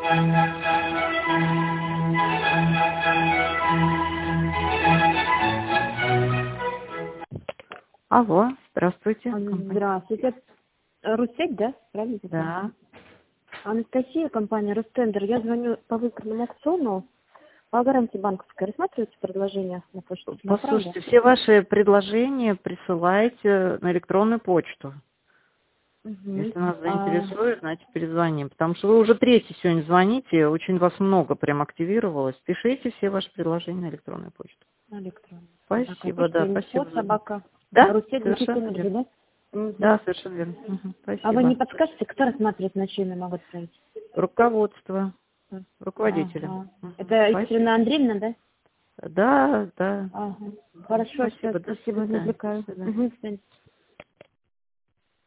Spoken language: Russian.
Алло, здравствуйте. Здравствуйте. Руссеть, да? Правильно? Да. Анастасия, компания Ростендер. Я звоню по выигранному аукциону. По гарантии банковской. Рассматриваете предложения на почту? Послушайте, все ваши предложения присылайте на электронную почту. Если нас заинтересует, значит перезвоним. Потому что вы уже третий сегодня звоните, очень вас много прям активировалось. Пишите все ваши предложения на электронную почту. На электронную. Спасибо, да, спасибо. Собака. Да, Руссеть, совершенно верно. да? Да, совершенно верно. Спасибо. А вы не подскажете, кто рассматривает, на чем я могу отправить? Руководство, руководителя. Ага. Это Екатерина Андреевна, да? Да, да. Ага. Хорошо, Спасибо, спасибо, не отвлекаю. До свидания.